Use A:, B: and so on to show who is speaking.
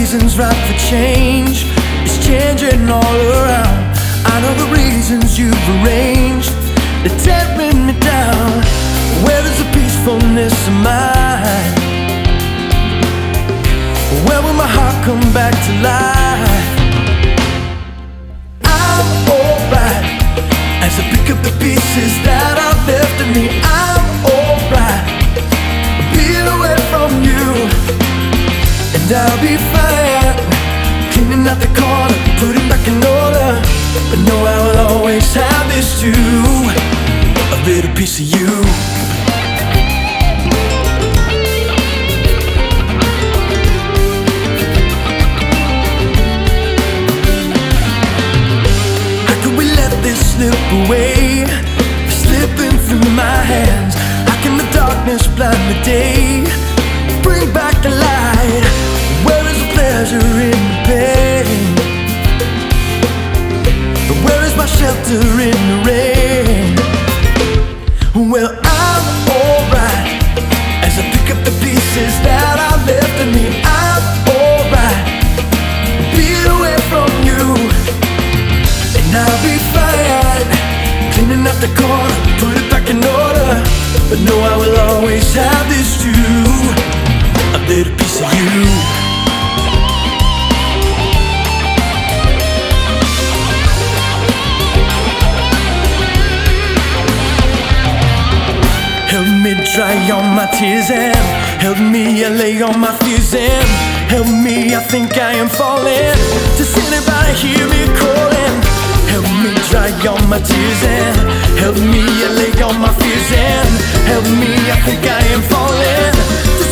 A: season's ripe for change. It's changing all around. I know the reasons you've arranged. They're tearing me down. Where is the peacefulness of mine? Where will my heart come back to life? I'm alright as I pick up the pieces that are left of me. I'm alright being away from you, and I'll be fine cleaning out the corner, putting back in order. But know I will always have this too, a little piece of you. Slip away, slipping through my hands. How can the darkness blind the day? Bring back the light. Where is the pleasure in the pain? Where is my shelter in the rain? Well, I'm alright as I pick up the pieces that are left of me. I'm alright being away from you, and I'll be fine cleaning up the corner, put it back in order. But know I will always have this too, a little piece of you. Help me dry all my tears and help me allay all my fears and help me, I think I am falling. Does anybody hear me calling? Help me dry all my tears and help me allay all my fears and help me, I think I am falling.